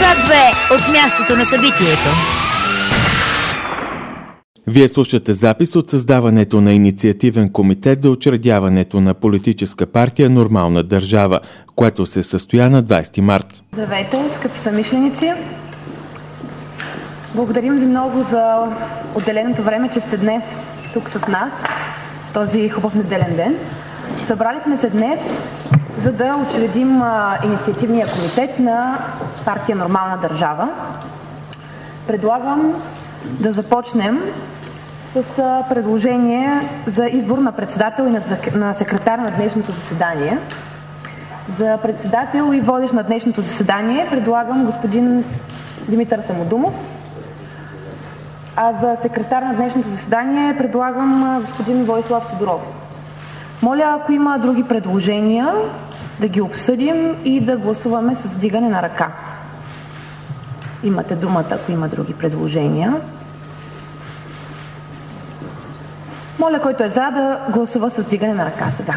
К2 от мястото на събитието. Вие слушате запис от създаването на инициативен комитет за учредяването на политическа партия Нормална държава, което се състоя на 20 март. Здравейте, скъпи съмишленици! Благодарим ви много за отделеното време, че сте днес тук с нас в този хубав неделен ден. Събрали сме се днес, за да учредим инициативния комитет на партия Нормална държава. Предлагам да започнем с предложение за избор на председател и на секретар на днешното заседание. За председател и водещ на днешното заседание предлагам господин Димитър Самодумов, а за секретар на днешното заседание предлагам господин Войслав Тодоров. Моля, ако има други предложения, да ги обсъдим и да гласуваме с вдигане на ръка. Имате думата, ако има други предложения. Моля, който е за, да гласува с вдигане на ръка сега.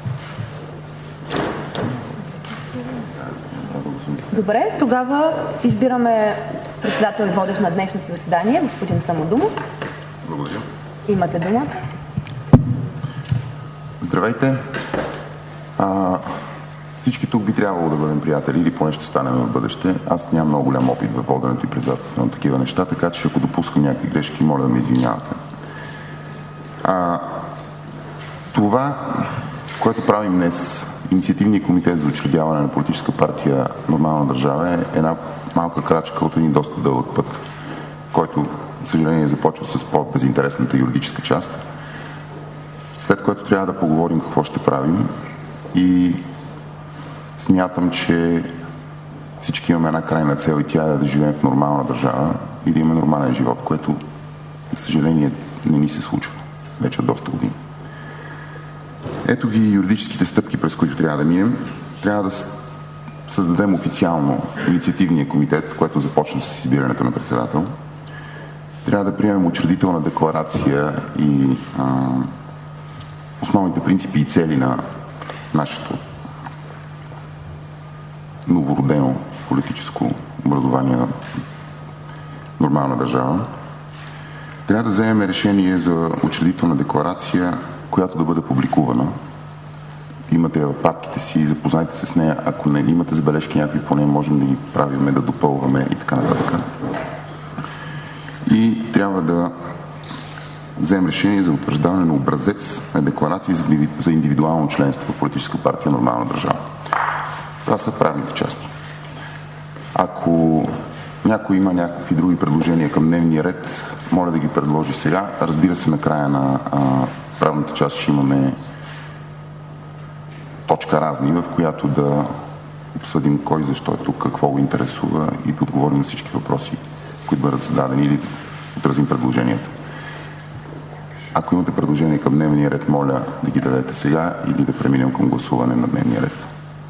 Добре, тогава избираме председател и водещ на днешното заседание, господин Самодумов. Благодаря. Имате думата. Здравейте. Всички тук би трябвало да бъдем приятели или поне ще станем в бъдеще. Аз нямам много голям опит във воденето и председателството на такива неща, така че ако допускам някакви грешки, моля да ме извинявате. Това, което правим днес, инициативния комитет за учредяване на политическа партия Нормална държава, е една малка крачка от един доста дълъг път, който, за съжаление, започва с по-безинтересната юридическа част, след което трябва да поговорим какво ще правим и смятам, че всички имаме една крайна цел и тя е да живеем в нормална държава и да имаме нормален живот, което, за съжаление, не ни се случва вече от доста години. Ето ги юридическите стъпки, през които трябва да минем. Трябва да създадем официално инициативния комитет, което започна с избирането на председател. Трябва да приемем учредителна декларация и основните принципи и цели на нашето новородено политическо образование на Нормална държава. Трябва да вземем решение за учредителна декларация, която да бъде публикувана. Имате в папките си, запознайте се с нея. Ако не имате забележки някакви, поне можем да ги правиме, да допълваме и така нататък. И трябва да вземем решение за утвърждаване на образец на декларации за индивидуално членство в политическа партия Нормална държава. Това са правните части. Ако някой има някакви други предложения към дневния ред, моля да ги предложи сега. Разбира се, накрая на правната част ще имаме точка разни, в която да обсъдим кой защо е тук, какво го интересува и да отговорим на всички въпроси, които бъдат зададени или отразим предложенията. Ако имате предложения към дневния ред, моля да ги дадете сега или да преминем към гласуване на дневния ред.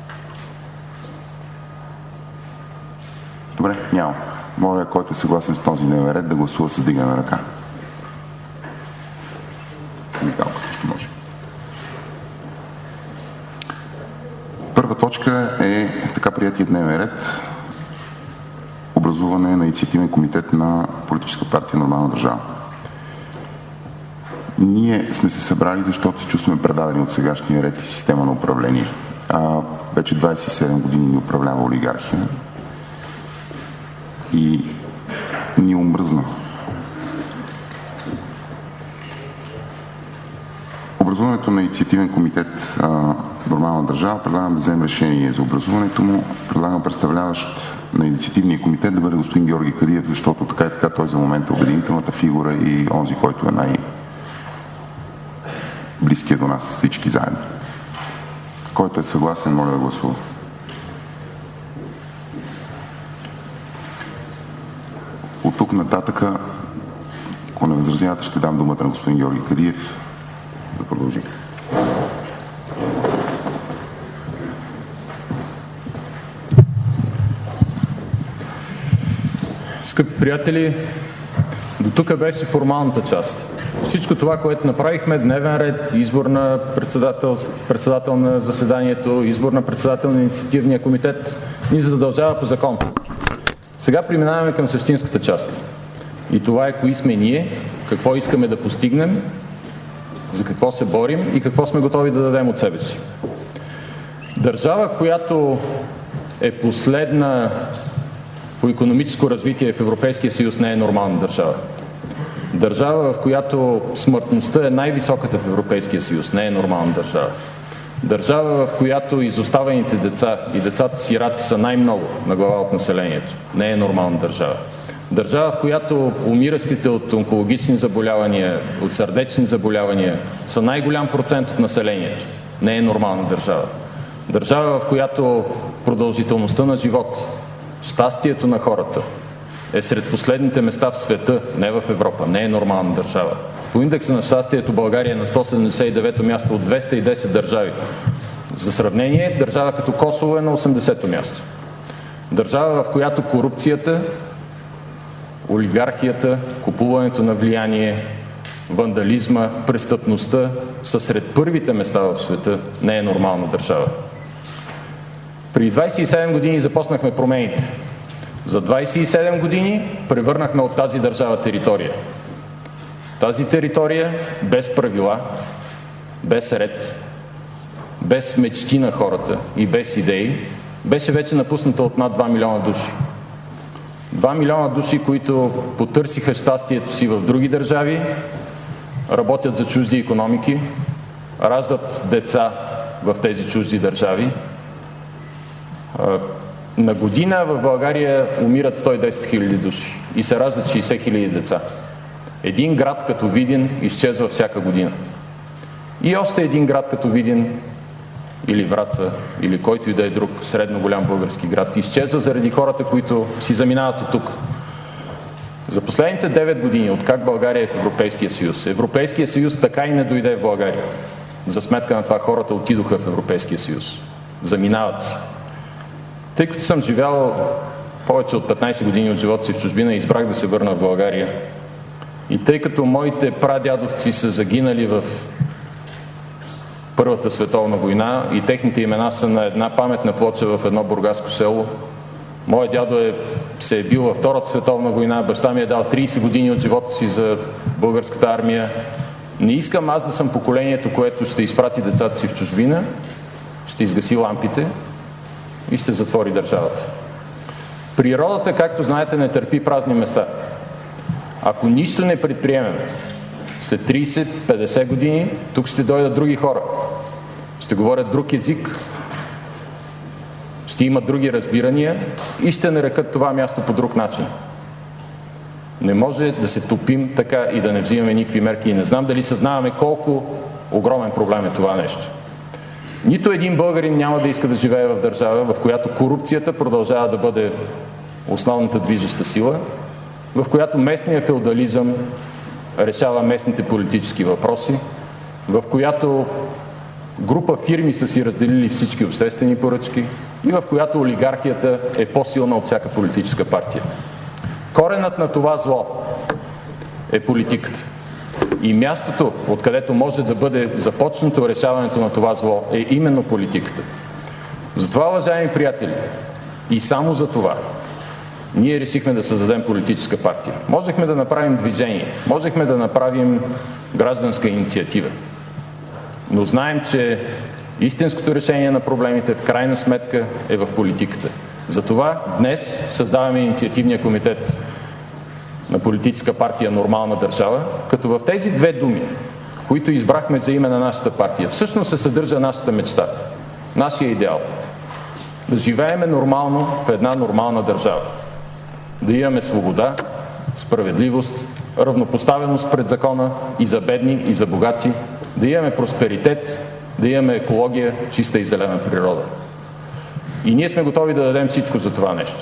Добре, няма. Моля, който е съгласен с този дневен ред, да гласува с дигане на ръка. Синдикалка също може. Първа точка е така приятия дневен ред. Образуване на инициативен комитет на политическа партия Нормална държава. Ние сме се събрали, защото се чувстваме предадени от сегашния ред и система на управление. Вече 27 години ни управлява олигархия и ни омръзна. Образуването на инициативен комитет Нормална държава, предлагам да вземем решение за образуването му. Предлагам представляващ на инициативния комитет да бъде господин Георги Кадиев, защото така и така той за момента е обединителната фигура и онзи, който е най-близкия до нас всички заедно. Който е съгласен, моля да гласува. От тук нататъка, ако не възразявате, ще дам думата на господин Георги Кадиев, за да продължи. Скъпи приятели, до тук беше формалната част. Всичко това, което направихме, дневен ред, избор на председател на заседанието, избор на председател на инициативния комитет, ни задължава по закон. Сега преминаваме към същинската част. И това е кои сме ние, какво искаме да постигнем, за какво се борим и какво сме готови да дадем от себе си. Държава, която е последна по икономическо развитие в Европейския съюз, не е нормална държава. Държава, в която смъртността е най-високата в Европейския съюз, не е нормална държава. Държава, в която изоставените деца и децата сираци са най-много на глава от населението, не е нормална държава. Държава, в която умиращите от онкологични заболявания, от сърдечни заболявания са най-голям процент от населението, не е нормална държава. Държава, в която продължителността на живот, щастието на хората е сред последните места в света, не в Европа, не е нормална държава. По индекса на щастието България е на 179-то място от 210 държави. За сравнение, държава като Косово е на 80-то място. Държава, в която корупцията, олигархията, купуването на влияние, вандализма, престъпността са сред първите места в света, не е нормална държава. Преди 27 години започнахме промените. За 27 години превърнахме от тази държава територия. Тази територия без правила, без ред, без мечти на хората и без идеи, беше вече напусната от над 2 милиона души. 2 милиона души, които потърсиха щастието си в други държави, работят за чужди икономики, раждат деца в тези чужди държави. На година в България умират 110 хиляди души и се раждат 60 хиляди деца. Един град като Видин изчезва всяка година. И още един град като Видин или Враца, или който и да е друг средно голям български град, изчезва заради хората, които си заминават от тук. За последните 9 години, откак България е в Европейския съюз така и не дойде в България. За сметка на това хората отидоха в Европейския съюз. Заминават си. Тъй като съм живял повече от 15 години от живота си в чужбина, избрах да се върна в България. И тъй като моите прадядовци са загинали в Първата световна война и техните имена са на една паметна плоча в едно бургаско село, моят дядо се е бил във Втората световна война, баща ми е дал 30 години от живота си за българската армия. Не искам аз да съм поколението, което ще изпрати децата си в чужбина, ще изгаси лампите и ще затвори държавата. Природата, както знаете, не търпи празни места. Ако нищо не предприемем, след 30-50 години тук ще дойдат други хора. Ще говорят друг език, ще имат други разбирания и ще нарекат това място по друг начин. Не може да се топим така и да не взимаме никакви мерки и не знам дали съзнаваме колко огромен проблем е това нещо. Нито един българин няма да иска да живее в държава, в която корупцията продължава да бъде основната движеща сила, в която местният феодализъм решава местните политически въпроси, в която група фирми са си разделили всички обществени поръчки и в която олигархията е по-силна от всяка политическа партия. Коренът на това зло е политиката. И мястото, откъдето може да бъде започнато решаването на това зло, е именно политиката. Затова, уважаеми приятели, и само за това, ние решихме да създадем политическа партия. Можехме да направим движение, можехме да направим гражданска инициатива. Но знаем, че истинското решение на проблемите в крайна сметка е в политиката. Затова днес създаваме инициативния комитет на политическа партия Нормална държава, като в тези две думи, които избрахме за име на нашата партия, всъщност се съдържа нашата мечта, нашия идеал. Да живееме нормално в една нормална държава. Да имаме свобода, справедливост, равнопоставеност пред закона и за бедни, и за богати, да имаме просперитет, да имаме екология, чиста и зелена природа. И ние сме готови да дадем всичко за това нещо.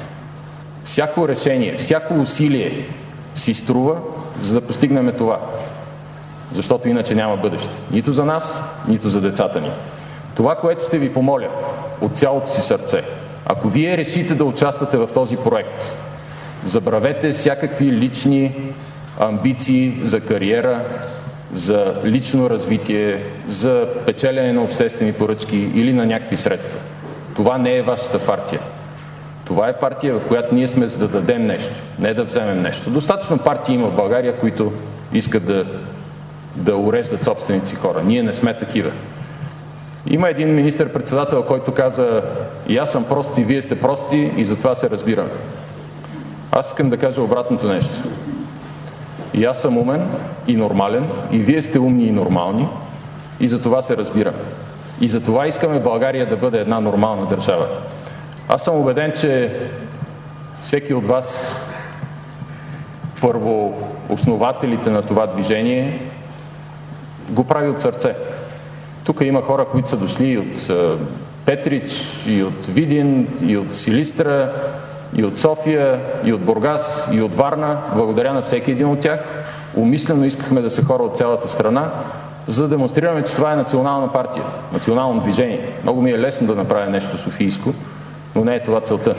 Всяко решение, всяко усилие си струва, за да постигнем това. Защото иначе няма бъдеще. Нито за нас, нито за децата ни. Това, което ще ви помоля от цялото си сърце, ако вие решите да участвате в този проект, забравете всякакви лични амбиции за кариера, за лично развитие, за печелене на обществени поръчки или на някакви средства. Това не е вашата партия. Това е партия, в която ние сме за да дадем нещо, не да вземем нещо. Достатъчно партии има в България, които искат да уреждат собствените си хора. Ние не сме такива. Има един министър-председател, който каза: и аз съм прост, и вие сте прости, и затова се разбираме. Аз искам да кажа обратното нещо. И аз съм умен и нормален, и вие сте умни и нормални, и затова се разбираме. И затова искаме България да бъде една нормална държава. Аз съм убеден, че всеки от вас, първо основателите на това движение, го прави от сърце. Тук има хора, които са дошли и от Петрич, и от Видин, и от Силистра, и от София, и от Бургас, и от Варна. Благодаря на всеки един от тях. Умишлено искахме да са хора от цялата страна, за да демонстрираме, че това е национална партия, национално движение. Много ми е лесно да направя нещо софийско, но не е това целта.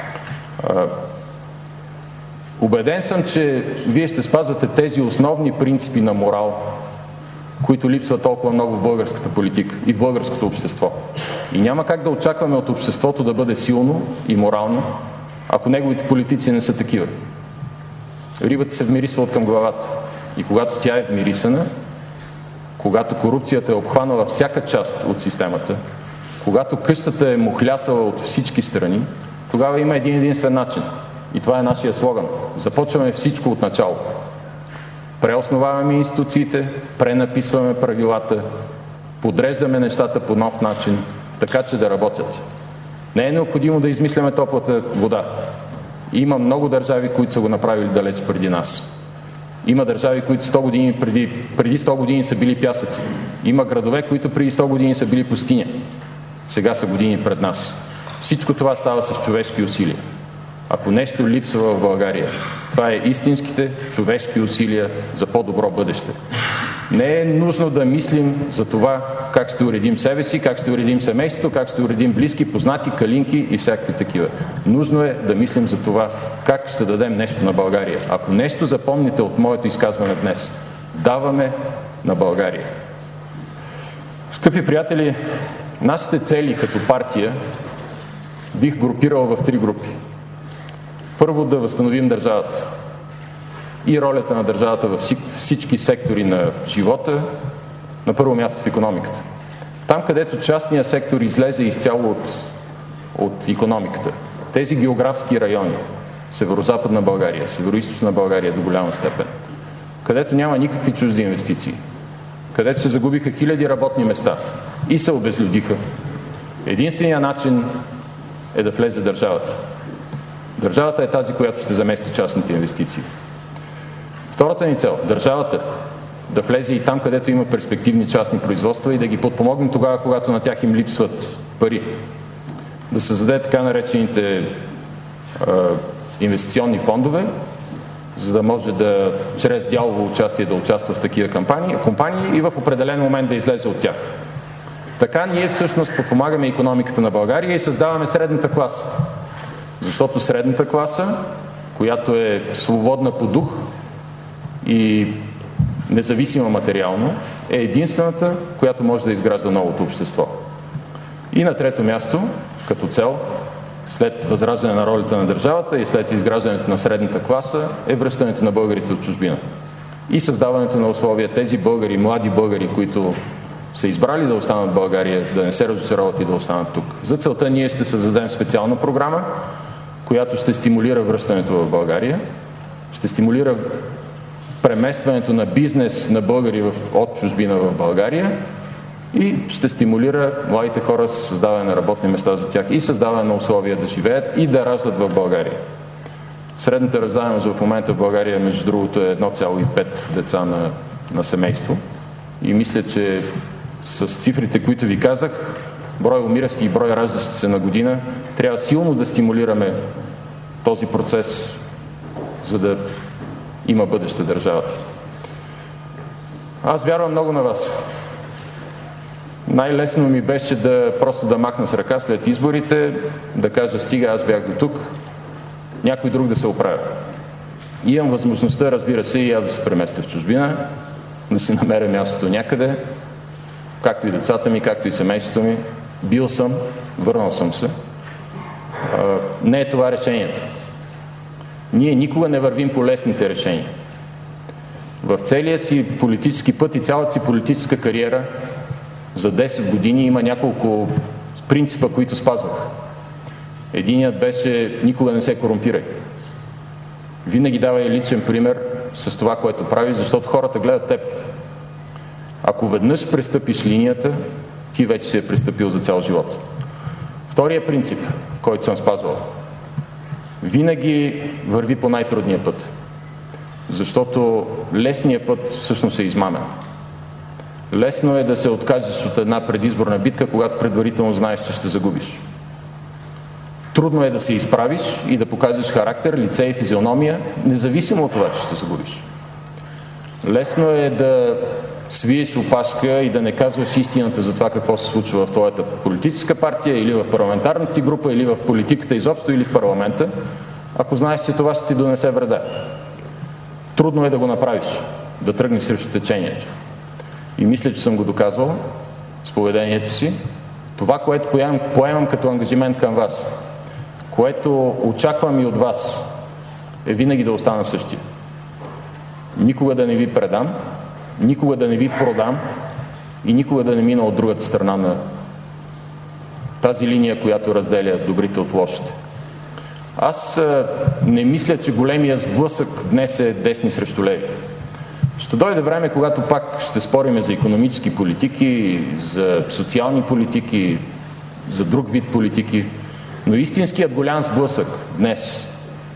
Убеден съм, че вие ще спазвате тези основни принципи на морал, които липсват толкова много в българската политика и в българското общество. И няма как да очакваме от обществото да бъде силно и морално, ако неговите политици не са такива. Рибата се вмирисва от към главата. И когато тя е вмирисана, когато корупцията е обхванала всяка част от системата, когато къщата е мухлясала от всички страни, тогава има един единствен начин. И това е нашия слоган. Започваме всичко от начало. Преосноваваме институциите, пренаписваме правилата, подреждаме нещата по нов начин, така че да работят. Не е необходимо да измисляме топлата вода. Има много държави, които са го направили далеч преди нас. Има държави, които 100 години преди 100 години са били пясъци. Има градове, които преди 100 години са били пустиня. Сега са години пред нас. Всичко това става с човешки усилия. Ако нещо липсва в България, това е истинските човешки усилия за по-добро бъдеще. Не е нужно да мислим за това как ще уредим себе си, как ще уредим семейството, как ще уредим близки, познати, калинки и всякакви такива. Нужно е да мислим за това как ще дадем нещо на България. Ако нещо запомните от моето изказване днес, даваме на България. Скъпи приятели, нашите цели като партия бих групирал в 3 групи. Първо, да възстановим държавата и ролята на държавата във всички сектори на живота, на първо място в икономиката. Там, където частният сектор излезе изцяло от икономиката, тези географски райони, северо-западна България, северо-источна България до голяма степен, където няма никакви чужди инвестиции, където се загубиха хиляди работни места и се обезлюдиха, единственият начин е да влезе държавата. Държавата е тази, която ще замести частните инвестиции. Втората ни цел – държавата да влезе и там, където има перспективни частни производства и да ги подпомогнем тогава, когато на тях им липсват пари. Да създаде така наречените инвестиционни фондове, за да може да чрез дялово участие да участва в такива компании и в определен момент да излезе от тях. Така ние всъщност подпомагаме икономиката на България и създаваме средната класа. Защото средната класа, която е свободна по дух и независима материално, е единствената, която може да изгражда новото общество. И на трето място, като цел, след възраждане на ролята на държавата и след изграждането на средната класа, е връщането на българите от чужбина. И създаването на условия тези българи, млади българи, които са избрали да останат в България, да не се разочароват и да останат тук. За целта ние ще създадем специална програма, която ще стимулира връщането в България, ще стимулира преместването на бизнес на българи от чужбина в България и ще стимулира младите хора с създаване на работни места за тях и създаване на условия да живеят и да раждат в България. Средната раждаемост в момента в България, между другото, е 1,5 деца на семейство. И мисля, че с цифрите, които ви казах, брой умиращи и брой раждащи се на година, трябва силно да стимулираме този процес, за да има бъдеще държавата. Аз вярвам много на вас. Най-лесно ми беше просто да махна с ръка след изборите, да кажа: стига, аз бях до тук, някой друг да се оправя. И имам възможността, разбира се, и аз да се преместя в чужбина, да си намеря мястото някъде, както и децата ми, както и семейството ми. Бил съм, върнал съм се. Не е това решението. Ние никога не вървим по лесните решения. В целия си политически път и цялата си политическа кариера за 10 години има няколко принципа, които спазвах. Единият беше: никога не се корумпирай. Винаги давай личен пример с това, което правиш, защото хората гледат теб. Ако веднъж престъпиш линията, ти вече си е престъпил за цял живот. Втория принцип, който съм спазвал: винаги върви по най-трудния път. Защото лесният път всъщност е измамен. Лесно е да се откажеш от една предизборна битка, когато предварително знаеш, че ще загубиш. Трудно е да се изправиш и да покажеш характер, лице и физиономия, независимо от това, че ще загубиш. Лесно е да свиеш опашка и да не казваш истината за това какво се случва в твоята политическа партия или в парламентарната ти група, или в политиката изобщо, или в парламента, ако знаеш, че това ще ти донесе вреда. Трудно е да го направиш, да тръгнеш срещу течението. И мисля, че съм го доказал с поведението си. Това, което поемам като ангажимент към вас, което очаквам и от вас, е винаги да остана същия. Никога да не ви предам, никога да не ви продам и никога да не мина от другата страна на тази линия, която разделя добрите от лошите. Аз не мисля, че големия сблъсък днес е десни срещу леви. Ще дойде време, когато пак ще спорим за икономически политики, за социални политики, за друг вид политики, но истинският голям сблъсък днес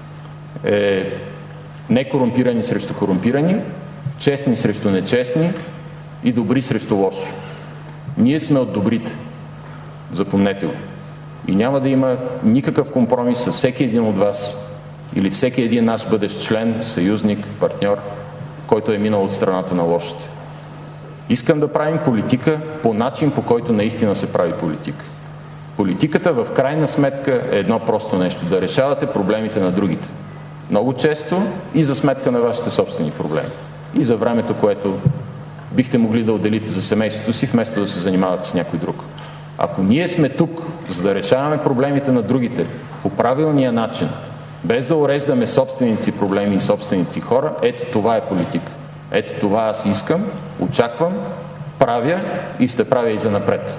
е некорумпирани срещу корумпирани, честни срещу нечестни и добри срещу лоши. Ние сме от добрите. Запомнете го. И няма да има никакъв компромис с всеки един от вас или всеки един наш бъдещ член, съюзник, партньор, който е минал от страната на лошите. Искам да правим политика по начин, по който наистина се прави политика. Политиката в крайна сметка е едно просто нещо – да решавате проблемите на другите. Много често и за сметка на вашите собствени проблеми. И за времето, което бихте могли да отделите за семейството си, вместо да се занимавате с някой друг. Ако ние сме тук, за да решаваме проблемите на другите по правилния начин, без да уреждаме собственици проблеми и собственици хора, ето това е политика. Ето това аз искам, очаквам, правя и ще правя и занапред.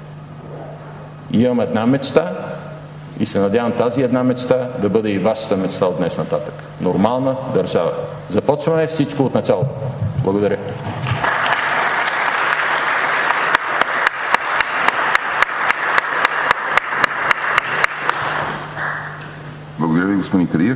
Имам една мечта и се надявам тази една мечта да бъде и вашата мечта от днес нататък. Нормална държава. Започваме всичко от начало. Благодаря. Благодаря ви, господин Кадиев.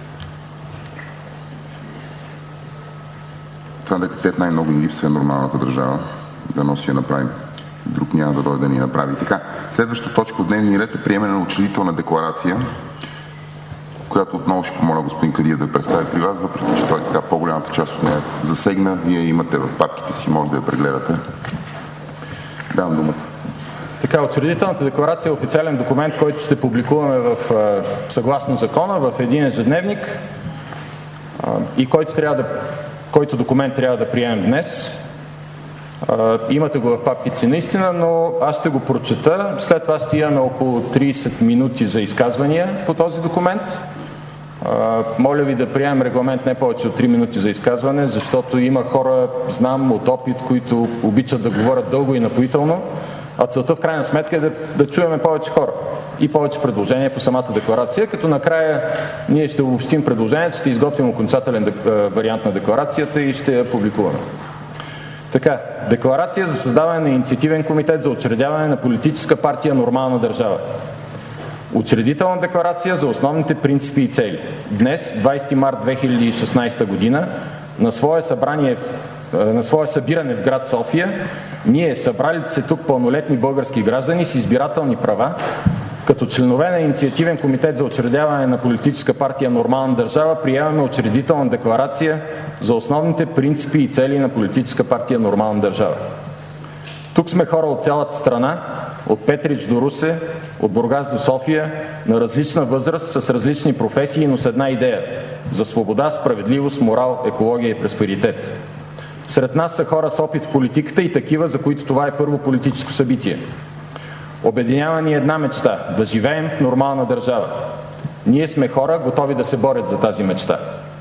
Това да където най-много ни липсва е нормалната държава. Да носи я направим. Друг няма да дойде да ни направи. Така, следващата точка от дневния ред е приемане на учредителна декларация, която отново ще помоля господин Кадиев да представи при вас, въпреки че той така по-голямата част от нея засегна. Вие имате в папките си, може да я прегледате. Давам думата. Така, учредителната декларация е официален документ, който ще публикуваме съгласно закона в един ежедневник и който документ трябва да приемем днес. Имате го в папките си наистина, но аз ще го прочета. След това ще имаме около 30 минути за изказвания по този документ. Моля ви да приемем регламент не повече от 3 минути за изказване, защото има хора, знам от опит, които обичат да говорят дълго и напоително, а целта в крайна сметка е да чуем повече хора и повече предложения по самата декларация, като накрая ние ще обобщим предложението, ще изготвим окончателен вариант на декларацията и ще я публикуваме. Така, декларация за създаване на инициативен комитет за учредяване на политическа партия «Нормална държава». Учредителна декларация за основните принципи и цели. Днес, 20 март 2016 година, на свое събиране в град София, ние, събралите се тук пълнолетни български граждани с избирателни права, като членове на инициативен комитет за учредяване на политическа партия «Нормална държава», приемаме учредителна декларация за основните принципи и цели на политическа партия «Нормална държава». Тук сме хора от цялата страна, от Петрич до Русе, от Бургас до София, на различна възраст, с различни професии, но с една идея – за свобода, справедливост, морал, екология и просперитет. Сред нас са хора с опит в политиката и такива, за които това е първо политическо събитие. Обединява ни една мечта – да живеем в нормална държава. Ние сме хора, готови да се борят за тази мечта.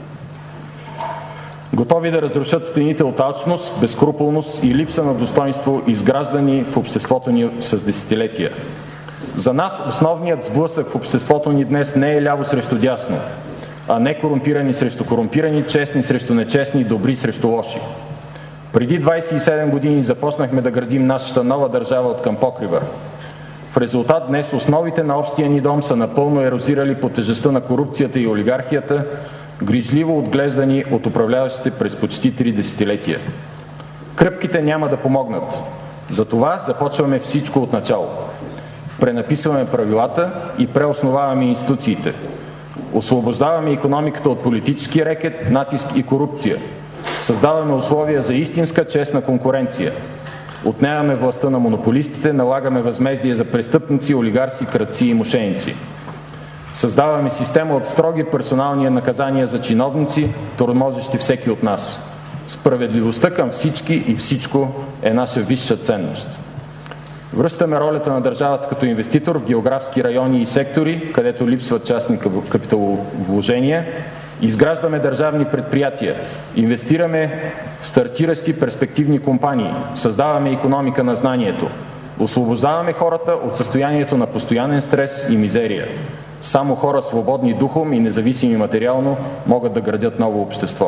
Готови да разрушат стените от алчност, безскрупулност и липса на достоинство, изграждани в обществото ни с десетилетия. За нас основният сблъсък в обществото ни днес не е ляво срещу дясно, а не корумпирани срещу корумпирани, честни срещу нечестни, добри срещу лоши. Преди 27 години започнахме да градим нашата нова държава от към покрива. В резултат днес основите на общия ни дом са напълно ерозирали под тежестта на корупцията и олигархията, грижливо отглеждани от управляващите през почти 3 десетилетия. Кръпките няма да помогнат. Затова започваме всичко от начало. Пренаписваме правилата и преосноваваме институциите. Освобождаваме икономиката от политически рекет, натиск и корупция. Създаваме условия за истинска честна конкуренция. Отнемаме властта на монополистите, налагаме възмездие за престъпници, олигарси, крадци и мошеници. Създаваме система от строги персонални наказания за чиновници, тормозещи всеки от нас. Справедливостта към всички и всичко е наша висша ценност. Връщаме ролята на държавата като инвеститор в географски райони и сектори, където липсват частни капиталовложения. Изграждаме държавни предприятия, инвестираме в стартиращи перспективни компании, създаваме икономика на знанието, освобождаваме хората от състоянието на постоянен стрес и мизерия. Само хора свободни духом и независими материално могат да градят ново общество.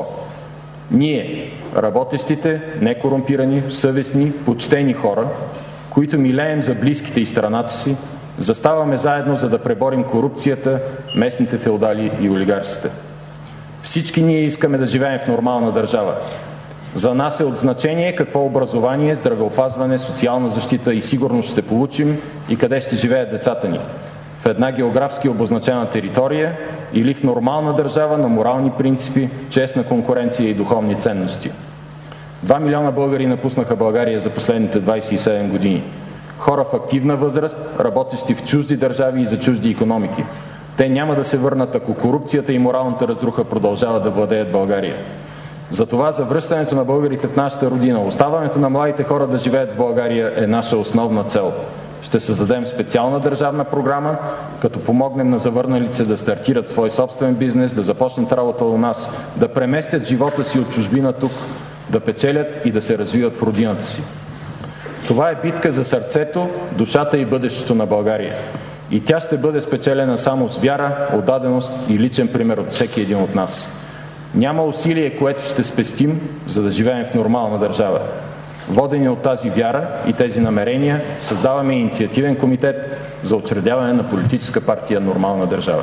Ние, работещите, некорумпирани, съвестни, почтени хора, които милеем за близките и страната си, заставаме заедно, за да преборим корупцията, местните феодали и олигарсите. Всички ние искаме да живеем в нормална държава. За нас е от значение какво образование, здравеопазване, социална защита и сигурност ще получим и къде ще живеят децата ни. В една географски обозначена територия или в нормална държава на морални принципи, честна конкуренция и духовни ценности. 2 милиона българи напуснаха България за последните 27 години. Хора в активна възраст, работещи в чужди държави и за чужди икономики. Те няма да се върнат, ако корупцията и моралната разруха продължават да владеят България. Затова завръщането на българите в нашата родина, оставането на младите хора да живеят в България е наша основна цел. Ще създадем специална държавна програма, като помогнем на завърналите се да стартират свой собствен бизнес, да започнат работа у нас, да преместят живота си от чужбина тук, да печелят и да се развиват в родината си. Това е битка за сърцето, душата и бъдещето на България. И тя ще бъде спечелена само с вяра, отдаденост и личен пример от всеки един от нас. Няма усилие, което ще спестим, за да живеем в нормална държава. Водени от тази вяра и тези намерения, създаваме инициативен комитет за учредяване на политическа партия Нормална държава.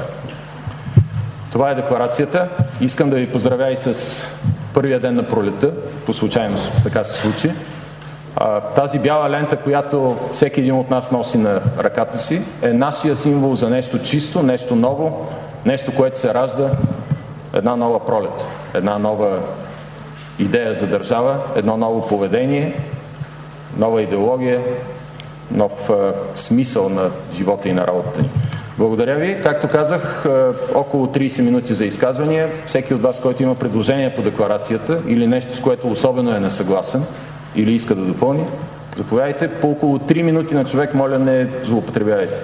Това е декларацията. Искам да ви поздравя и с първия ден на пролетта, по случайност така се случи. Тази бяла лента, която всеки един от нас носи на ръката си, е нашия символ за нещо чисто, нещо ново, нещо, което се ражда, една нова пролет, една нова идея за държава, едно ново поведение, нова идеология, нов смисъл на живота и на работата ни. Благодаря ви. Както казах, около 30 минути за изказвания. Всеки от вас, който има предложение по декларацията или нещо, с което особено е несъгласен или иска да допълни, заповядайте. По около 3 минути на човек, моля, не злоупотребявайте.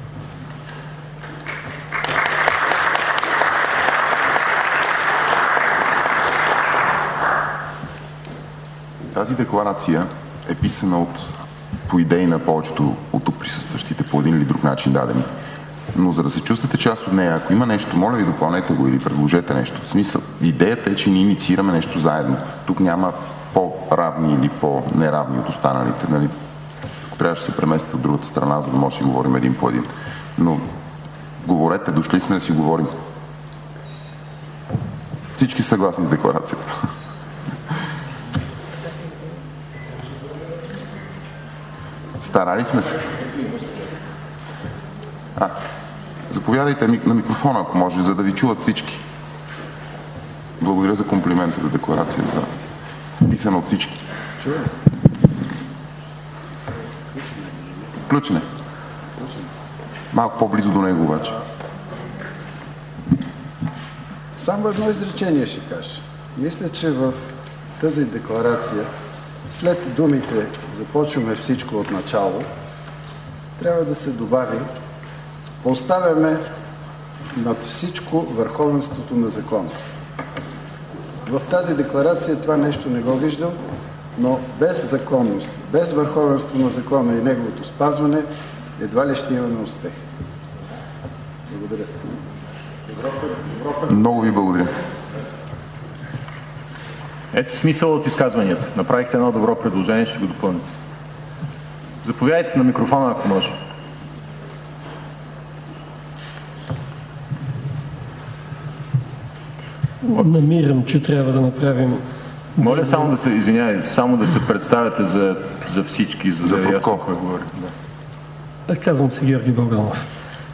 Тази декларация е писана по идеи на повечето от тук присъстващите по един или друг начин дадени. Но за да се чувствате част от нея, ако има нещо, моля ви, допълнете го или предложете нещо. В смисъл, идеята е, че ние инициираме нещо заедно. Тук няма по-равни или по-неравни от останалите. Нали? Трябва да се преместите от другата страна, за да може да си говорим един по един. Но говорете, дошли сме да си говорим. Всички са съгласни с декларацията. Старали сме се. Заповядайте на микрофона, ако може, за да ви чуват всички. Благодаря за комплимента за декларацията. Списана от всички. Чувам се. Включене. Малко по-близо до него обаче. Само едно изречение ще кажа. Мисля, че в тази декларация, след думите "започваме всичко от начало", трябва да се добави "поставяме над всичко върховенството на закона. В тази декларация това нещо не го виждам, но без законност, без върховенство на закона и неговото спазване, едва ли ще имаме успех. Благодаря. Много ви благодаря. Ето смисъл от изказванията. Направихте едно добро предложение, ще го допълня. Заповядайте на микрофона, ако може. Намирам, че трябва да направим... Моля само да се, извинявай, само да се представяте за всички, за да ясно кой говори. Да. Казвам се Георги Богданов.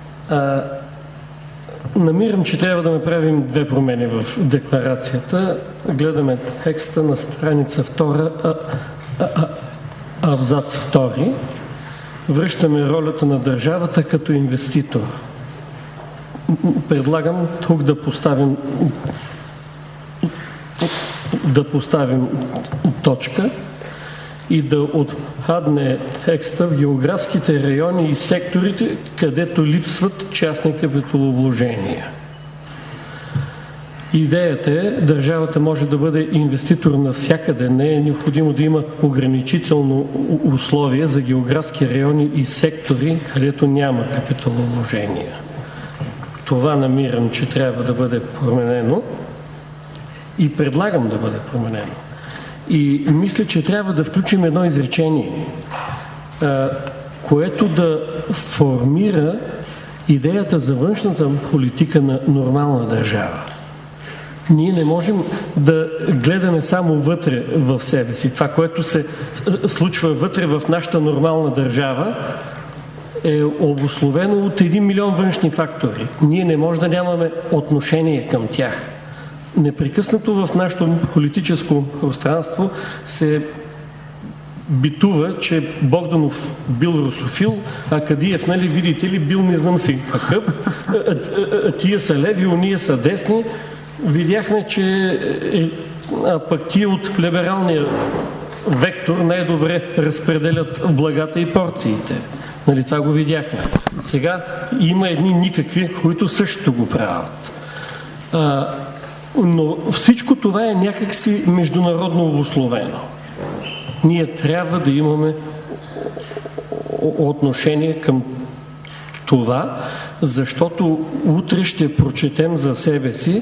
Намирам, че трябва да направим две промени в декларацията. Гледаме текста на страница 2, абзац 2. Връщаме ролята на държавата като инвеститор. Предлагам тук да поставим точка и да отпадне текста в географските райони и секторите, където липсват частни капиталовложения. Идеята е, държавата може да бъде инвеститор навсякъде. Не е необходимо да има ограничително условие за географски райони и сектори, където няма капиталовложения. Това намирам, че трябва да бъде променено и предлагам да бъде променено. И мисля, че трябва да включим едно изречение, което да формира идеята за външната политика на нормална държава. Ние не можем да гледаме само вътре в себе си. Това, което се случва вътре в нашата нормална държава, е обусловено от 1 милион външни фактори. Ние не можем да нямаме отношение към тях. Непрекъснато в нашето политическо пространство се битува, че Богданов бил русофил, а Кадиев, нали, видите ли, бил не знам си какъв, тия са леви, уния са десни. Видяхме, че пък тия от либералния вектор най-добре разпределят благата и порциите. Нали, това го видяхме. Сега има едни никакви, които също го правят. Но всичко това е някакси международно обусловено. Ние трябва да имаме отношение към това, защото утре ще прочетем за себе си,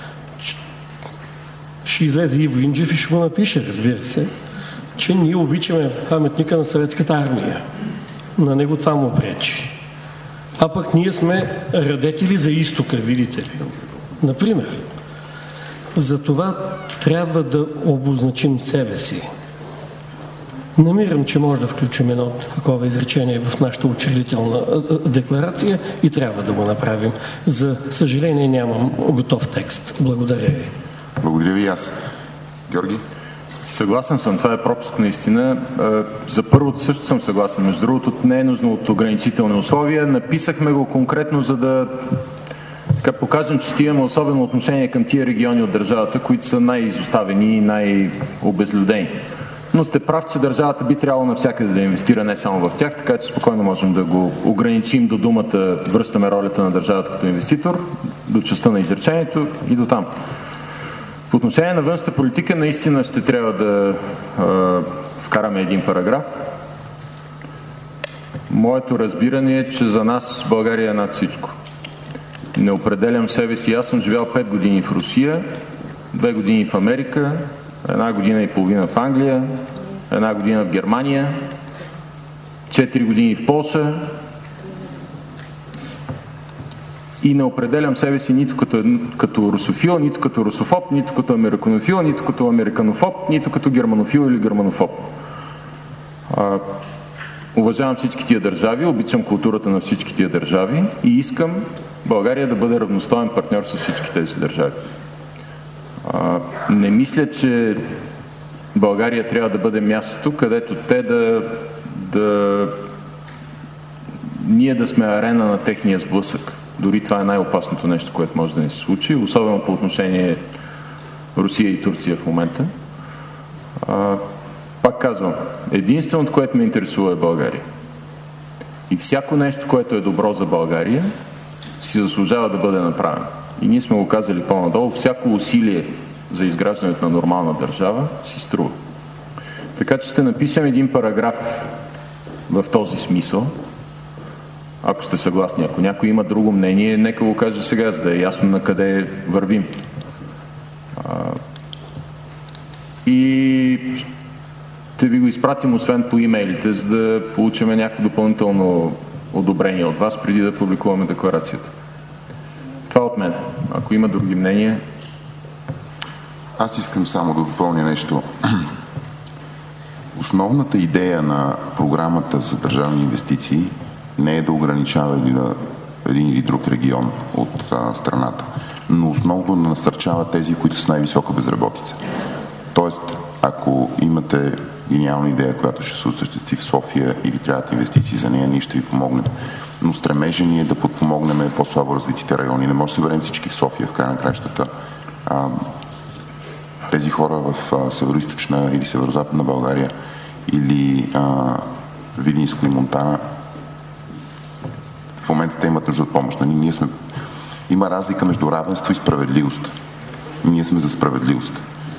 ще излезе Иво Инджев и ще го напише, разбира се, че ние обичаме паметника на Съветската армия. На него това му пречи. А пък ние сме радетели за изтока, видите ли. Например. Затова трябва да обозначим себе си. Намирам, че може да включим едно такова изречение в нашата учредителна декларация и трябва да го направим. За съжаление нямам готов текст. Благодаря ви. Благодаря ви и аз. Георги? Съгласен съм, това е пропуск наистина. За първото също съм съгласен. Между другото, не е нужно от ограничителни условия. Написахме го конкретно, за да покажем, че ще имаме особено отношение към тия региони от държавата, които са най-изоставени и най-обезлюдени. Но сте прав, че държавата би трябвало навсякъде да инвестира, не само в тях, така че спокойно можем да го ограничим до думата връщаме ролята на държавата като инвеститор, до частта на изречението и до там. По отношение на външната политика наистина ще трябва да вкараме един параграф. Моето разбиране е, че за нас България е над всичко. Не определям себе си. Аз съм живял 5 години в Русия, 2 години в Америка, 1 година и половина в Англия, 1 година в Германия, 4 години в Полша и не определям себе си нито като русофил, нито като русофоб, нито като американофил, нито като американофоб, нито като германофил или германофоб. Уважавам всички тия държави, обичам културата на всички тия държави и искам България да бъде равностоен партньор с всички тези държави. Не мисля, че България трябва да бъде мястото, където те ние да сме арена на техния сблъсък. Дори това е най-опасното нещо, което може да ни се случи, особено по отношение Русия и Турция в момента. Пак казвам, единственото, което ме интересува е България. И всяко нещо, което е добро за България, си заслужава да бъде направен. И ние сме го казали по-надолу, всяко усилие за изграждането на нормална държава си струва. Така че ще напишем един параграф в този смисъл, ако сте съгласни. Ако някой има друго мнение, нека го каже сега, за да е ясно на къде вървим. И ще ви го изпратим освен по имейлите, за да получим някакво допълнително одобрение от вас, преди да публикуваме декларацията. Това от мен. Ако има други мнения... Аз искам само да допълня нещо. Основната идея на програмата за държавни инвестиции не е да ограничава един или друг регион от страната, но основно да насърчава тези, които са с най-висока безработица. Тоест, ако имате гениална идея, която ще се осъществи в София или трябват инвестиции за нея, ние ще ви помогнем. Но стремежа ни е да подпомогнем по-слабо развитите райони. Не може да се съберем всички в София в края на краищата. Тези хора в североизточна или северозападна България или Видинско и Монтана в момента те имат нужда от помощ. Има разлика между равенство и справедливост. Ние сме за справедливост.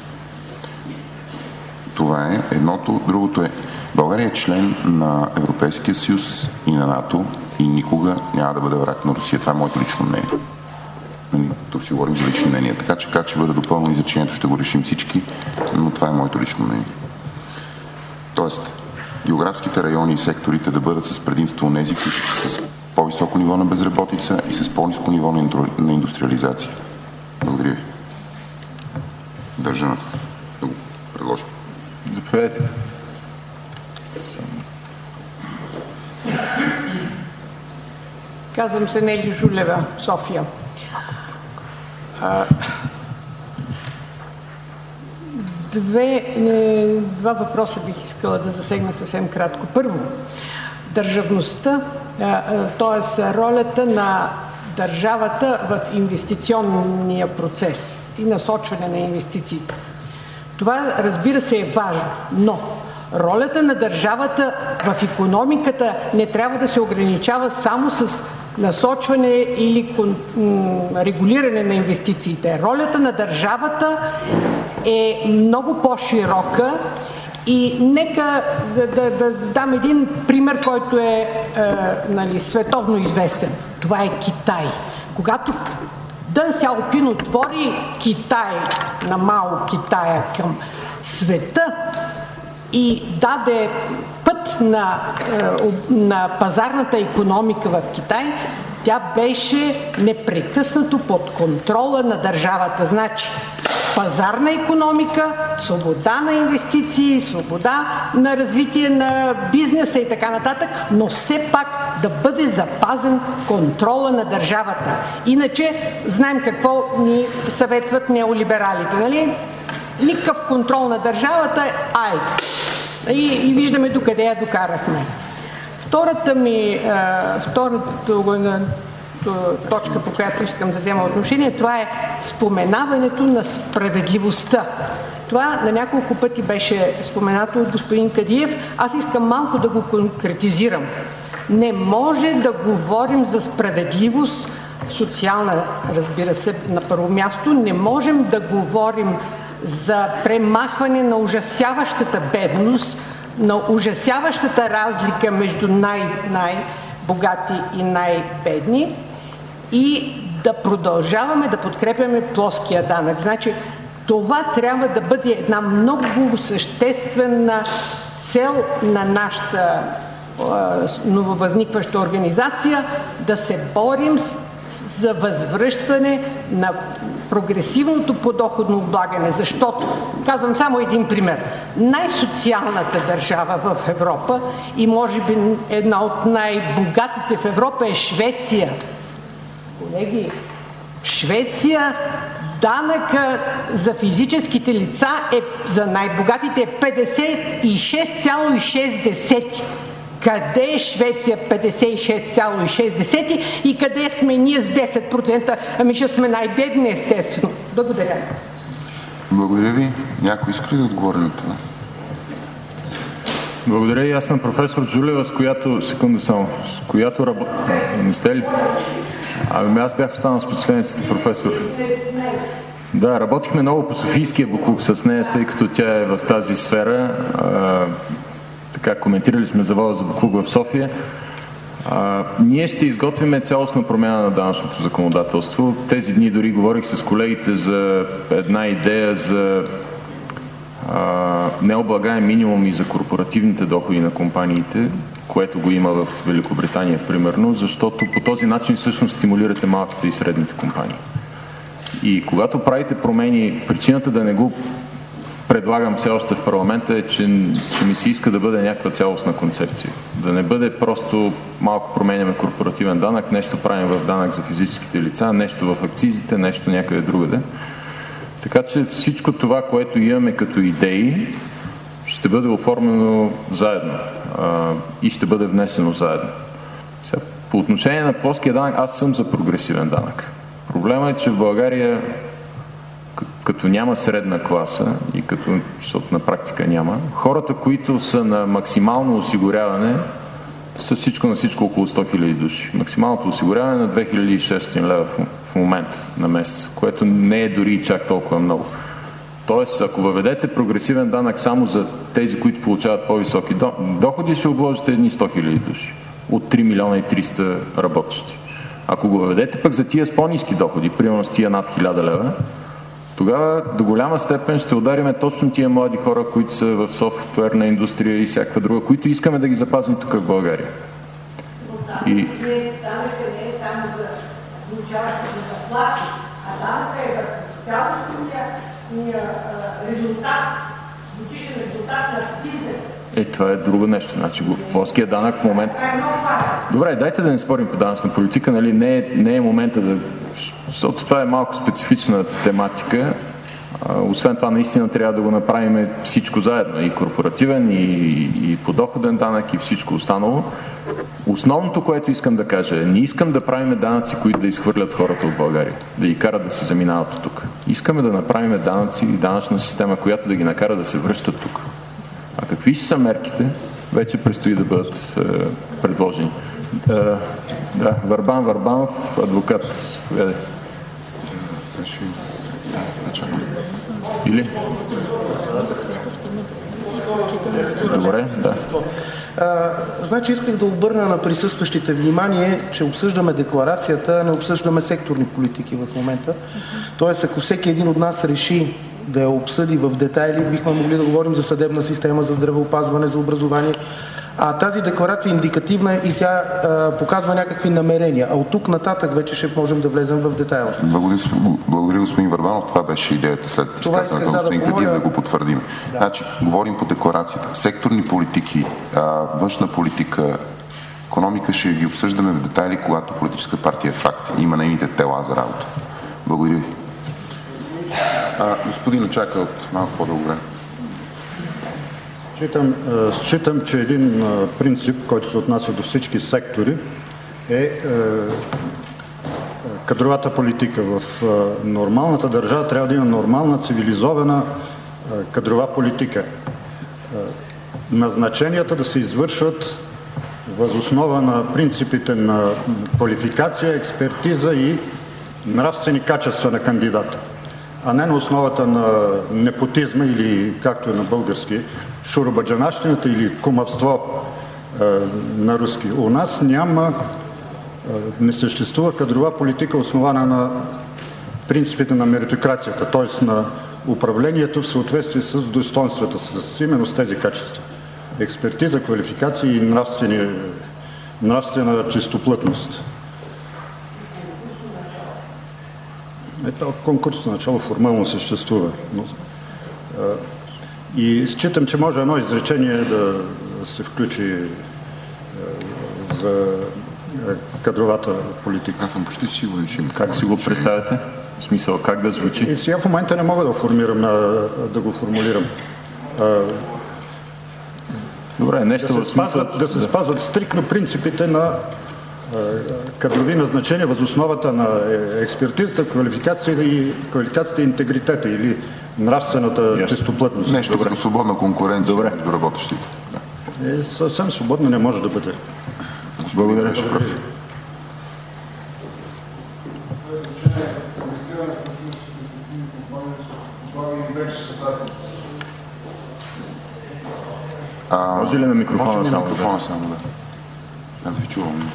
Това е едното. Другото е, България е член на Европейския съюз и на НАТО и никога няма да бъде враг на Русия. Това е моето лично мнение. Тук си говорим за лични мнения. Така че как ще бъде допълнено изречението, ще го решим всички, но това е моето лично мнение. Тоест, географските райони и секторите да бъдат с предимство онези, които са с по-високо ниво на безработица и с по-ниско ниво на индустриализация. Благодаря ви. Държа на това. Да го предложим. Заповядайте. Казвам се Нели Жулева, София. Два въпроса бих искала да засегна съвсем кратко. Първо, държавността, т.е. ролята на държавата в инвестиционния процес и насочване на инвестициите. Това, разбира се, е важно, но ролята на държавата в икономиката не трябва да се ограничава само с насочване или регулиране на инвестициите. Ролята на държавата е много по-широка и нека да дам един пример, който е световно известен. Това е Китай. Когато Дън Сяопин отвори Китай, на Мао Китая към света и даде път на пазарната икономика в Китай, тя беше непрекъснато под контрола на държавата. Значи, пазарна икономика, свобода на инвестиции, свобода на развитие на бизнеса и така нататък, но все пак да бъде запазен контрола на държавата. Иначе знаем какво ни съветват неолибералите, нали? Никакъв контрол на държавата, айде. И виждаме докъде я докарахме. Втората точка, по която искам да взема отношение, това е споменаването на справедливостта. Това на няколко пъти беше споменато от господин Кадиев. Аз искам малко да го конкретизирам. Не може да говорим за справедливост, социална, разбира се, на първо място. Не можем да говорим за премахване на ужасяващата бедност, на ужасяващата разлика между най-богати и най-бедни и да продължаваме да подкрепяме плоския данък. Значи, това трябва да бъде една много съществена цел на нашата нововъзникваща организация, да се борим за възвръщане на прогресивното подоходно облагане, защото, казвам само един пример, най-социалната държава в Европа и може би една от най-богатите в Европа е Швеция. Колеги, в Швеция данъка за физическите лица за най-богатите е 56,6. Къде е Швеция 56,6 и къде сме ние с 10%? Ами ще сме най-бедни, естествено. Благодаря. Благодаря ви. Някой иска ли да отговори на това? Благодаря и аз на професор Джулева, с която работя. Не сте ли? Аз бях останал с впечатлението си, професор. Да, работихме много по Софийския буклук с нея, тъй като тя е в тази сфера. Така, коментирали сме завода за буклук в София. Ние ще изготвим цялостна промяна на данъчното законодателство. Тези дни дори говорих с колегите за една идея за необлагаем минимум и за корпоративните доходи на компаниите, което го има в Великобритания, примерно, защото по този начин всъщност стимулирате малките и средните компании. И когато правите промени, причината да не го предлагам все още в парламента е, че ми се иска да бъде някаква цялостна концепция. Да не бъде просто малко променяме корпоративен данък, нещо правим в данък за физическите лица, нещо в акцизите, нещо някъде другаде. Така че всичко това, което имаме като идеи, ще бъде оформено заедно и ще бъде внесено заедно. Сега, по отношение на плоския данък, аз съм за прогресивен данък. Проблемът е, че в България като няма средна класа и защото на практика няма, хората, които са на максимално осигуряване, са всичко на всичко около 100 000 души. Максималното осигуряване на 2600 лева в момента на месец, което не е дори и чак толкова много. Тоест, ако въведете прогресивен данък само за тези, които получават по-високи доходи, ще обложите едни 100 000 души от 3 милиона и 300 работещи. Ако го въведете пък за тия с по-ниски доходи, примерно с тия над 1000 лева, тогава до голяма степен ще удариме точно тия млади хора, които са в софтуерна индустрия и всякаква друга, които искаме да ги запазим тук в България. И... данъкът не е само за получаващите заплати, а данъкът е за цялостния резултат, годишен резултат на бизнес. Това е друго нещо. Значи, плоския данък в момента... Добре, дайте да не спорим по данъчна политика, нали? Не е момента да... Защото това е малко специфична тематика. Освен това, наистина трябва да го направим всичко заедно. И корпоративен, и подоходен данък, и всичко останало. Основното, което искам да кажа е, не искам да правим данъци, които да изхвърлят хората от България, да ги карат да се заминават от тук. Искаме да направим данъци и данъчна система, която да ги накара да се връщат тук. А какви ще са мерките, вече предстои да бъдат предложени. Да, Върбан Върбанов, адвокат. Или? Добре, да. Значи исках да обърна на присъстващите внимание, че обсъждаме декларацията, не обсъждаме секторни политики в момента. Тоест, ако всеки един от нас реши да я обсъди в детайли, бихме могли да говорим за съдебна система, за здравеопазване, за образование. А тази декларация е индикативна и тя показва някакви намерения. А от тук нататък вече ще можем да влезем в детайла. Благодаря, господин Върбанов. Това беше идеята след изказването на господин Кадиев да го потвърдим. Да. Значи, говорим по декларацията. Секторни политики, външна политика, икономика ще ги обсъждаме в детайли, когато политическа партия е факт. Има нейните тела за работа. Благодаря ви. Господин Очака от малко по-дълго време. Считам, че един принцип, който се отнася до всички сектори, е кадровата политика. В нормалната държава трябва да има нормална, цивилизована кадрова политика. Назначенията да се извършват въз основа на принципите на квалификация, експертиза и нравствени качества на кандидата, а не на основата на непотизма или, както е на български, шуробаджанащината или кумовство на руски. У нас не съществува кадрова политика, основана на принципите на меритокрацията, т.е. на управлението в съответствие с достоинствата, с именно с тези качества. Експертиза, квалификация и нравствена чистоплътност. Конкурсно начало формално съществува. И считам, че може едно изречение да се включи за кадровата политика. Аз съм почти сигурен, че как си го представяте? В смисъл, как да звучи? И сега в момента не мога да го формулирам. Добре, нещо да се спазват стриктно принципите на кадрови назначения въз основата на експертизата, квалификацията и интегритета или нравствената чистоплътност. Нещо като свободна конкуренция между работещите. Съвсем свободно не може да бъде. Благодаря. Може ли на микрофона само? Да. Аз ви чувам.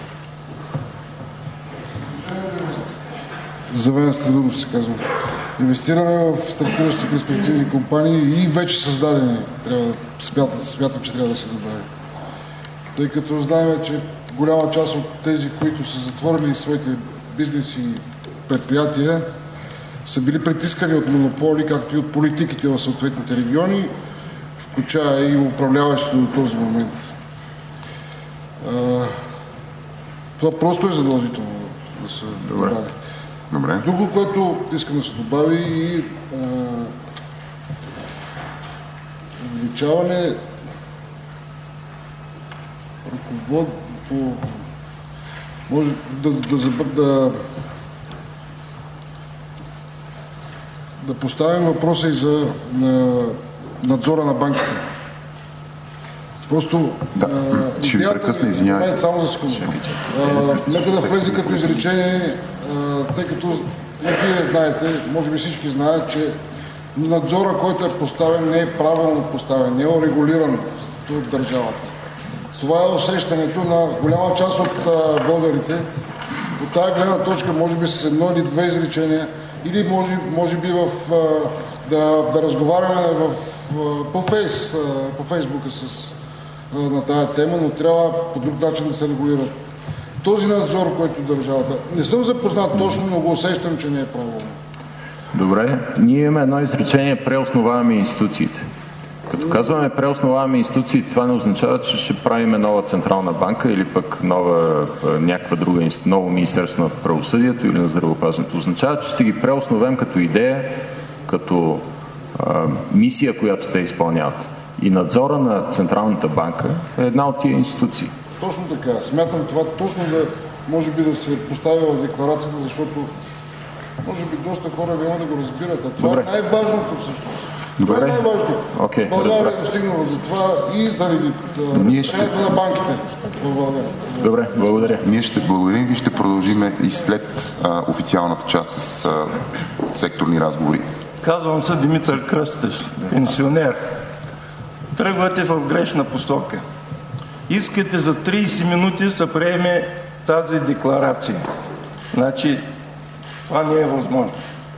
Завен Стадуров се казва. Инвестираме в стартиращи перспективни компании и вече създадени. Смятам, че трябва да се добави. Тъй като знаем, че голяма част от тези, които са затворили своите бизнеси и предприятия, са били притискани от монополи, както и от политиките в съответните региони, включая и управляващите до този момент. Това просто е задължително да се добави. Добре. Друго, което искам да се добави и увеличаване може да поставим въпроса и за надзора на банките. Просто ще ви прекъсна, извинявайте. Само за секунда. Нека да влезе като изречение, тъй като вие знаете, може би всички знаят, че надзора, който е поставен, не е правилно поставен, не е урегулиран от държавата. Това е усещането на голяма част от българите. От тази гледна точка, може би с едно или две изречения, или може би да разговаряме по Фейсбука на тази тема, но трябва по друг начин да се регулира. Този надзор, който държавата... Не съм запознат точно, но го усещам, че не е правилно. Добре. Ние имаме едно изречение: преосноваваме институциите. Като казваме преосноваваме институции, това не означава, че ще правим нова Централна банка или пък някаква друга, ново Министерство на правосъдието или на здравеопазването. Означава, че ще ги преосновем като идея, като мисия, която те изпълняват. И надзора на Централната банка е една от тия институции. Точно така. Смятам това точно може би да се поставя в декларацията, защото може би доста хора няма да го разбират. А това е най-важното всъщност. Добре. Това е най-важното. България е достигнала до това и заради решението на банките в България. Добре, благодаря. Ние ще благодарим и ще продължим и след официалната част с секторни разговори. Казвам се Димитър Кръстев, пенсионер. Тръгвате в грешна посока. Искате за 30 минути се приеме тази декларация. Значи, това не е възможно.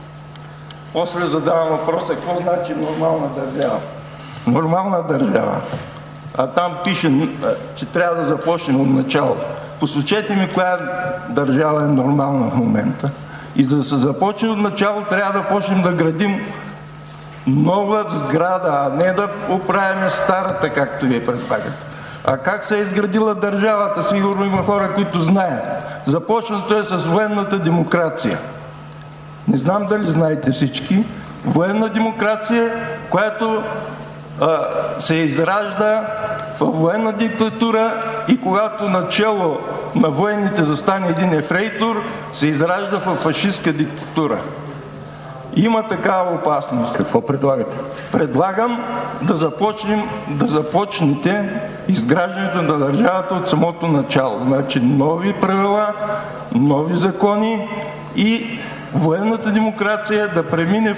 После задавам въпроса, какво значи нормална държава? Нормална държава. А там пише, че трябва да започнем от начало. Посочете ми коя държава е нормална в момента. И за да се започне от начало, трябва да почнем да градим нова сграда, а не да оправяме старата, както вие предлагате. А как се е изградила държавата? Сигурно има хора, които знаят. Започнато е с военната демокрация. Не знам дали знаете всички. Военна демокрация, която се изражда в военна диктатура и когато начело на военните застане един ефрейтор, се изражда в фашистска диктатура. Има такава опасност. Какво предлагате? Предлагам да започнете изграждането на държавата от самото начало. Значи нови правила, нови закони и военната демокрация да премине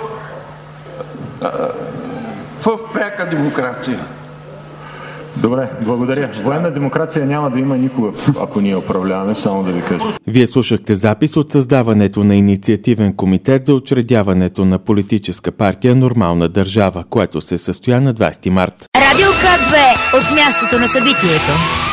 в пряка демокрация. Добре, благодаря. Военна демокрация няма да има никога, ако ние управляваме, само да ви кажа. Вие слушахте запис от създаването на инициативен комитет за учредяването на политическа партия Нормална държава, което се състоя на 20 март. Радио К2 от мястото на събитието.